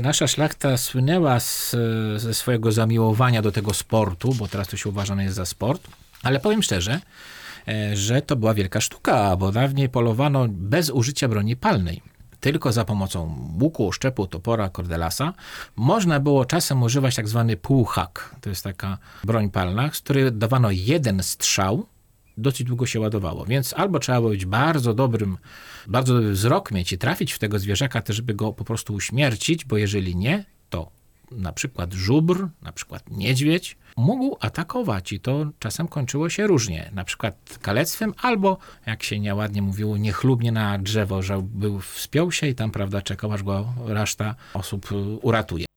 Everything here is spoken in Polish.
Nasza szlachta słynęła ze swojego zamiłowania do tego sportu, bo teraz to się uważane jest za sport, ale powiem szczerze, że to była wielka sztuka, bo dawniej polowano bez użycia broni palnej. Tylko za pomocą łuku, szczepu, topora, kordelasa. Można było czasem używać tak zwany półhak. To jest taka broń palna, z której dawano jeden strzał, dosyć długo się ładowało. Więc albo trzeba było być bardzo dobry wzrok mieć i trafić w tego zwierzaka, też żeby go po prostu uśmiercić, bo jeżeli nie, to na przykład żubr, na przykład niedźwiedź mógł atakować i to czasem kończyło się różnie. Na przykład kalectwem albo, jak się nieładnie mówiło, niechlubnie na drzewo, że wspiął się i tam, prawda, czekał, aż go reszta osób uratuje.